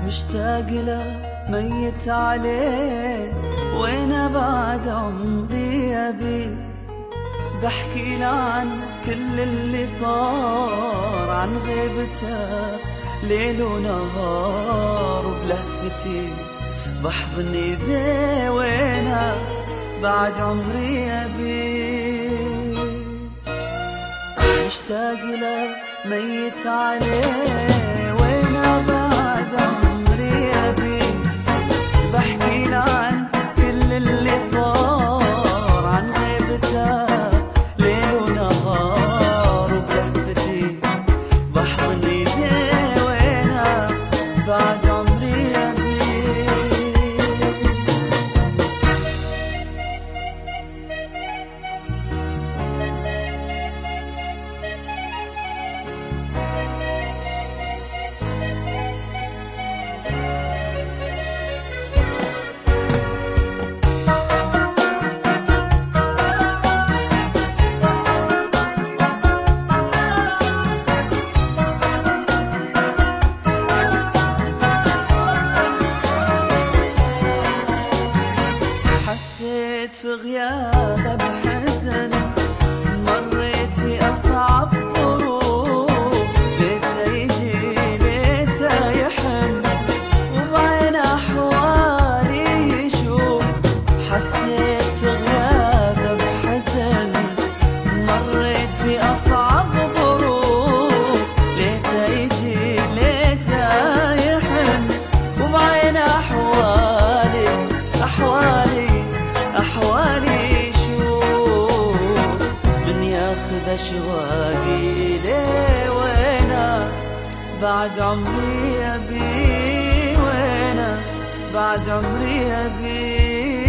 مشتاق له ميت عليه، وين بعد عمري أبي بحكي له عن كل اللي صار، عن غيبته ليل ونهار، وبلهفتي بحضن ايديه، وين بعد عمري أبي مشتاق له ميت عليه، وين بعد عمري أبي بحكي له عن كل اللي صار، عن غيبته ليل ونهار، وبلهفتي بحضن ايديه، وين بعد عمري أبي حسيت في غيابه بحزن، مريت في أصعب ظروف، ليته يجي ليته يحن، وبعين أحوالي يشوف. حسيت في غيابه بحزن، مريت في أصعب ظروف، ليته يجي ليته يحن، وبعين أحوالي شوف، من ياخذ أشواقي ليه، وينا بعد عمري أبي، وينا بعد عمري أبي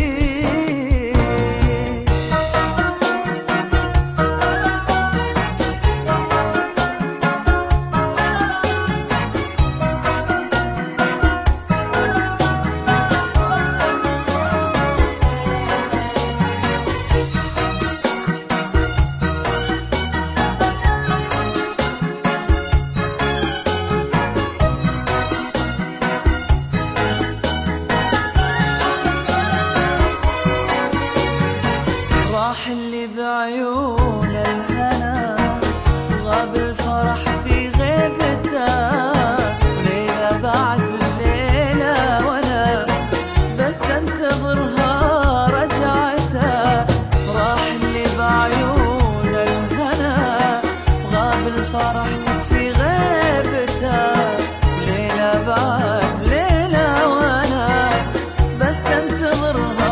راح اللي بعيون الهنا، غاب الفرح في غيبته، ليلة بعد ليلة وانا بس انتظرها رجعته. راح اللي بعيون الهنا، غاب الفرح في غيبته، ليلة بعد ليلة وانا بس انتظرها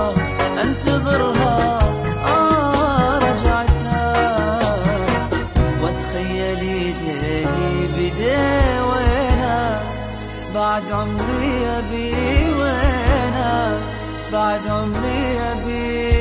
بعد عمري أبي، وينا بعد عمري أبي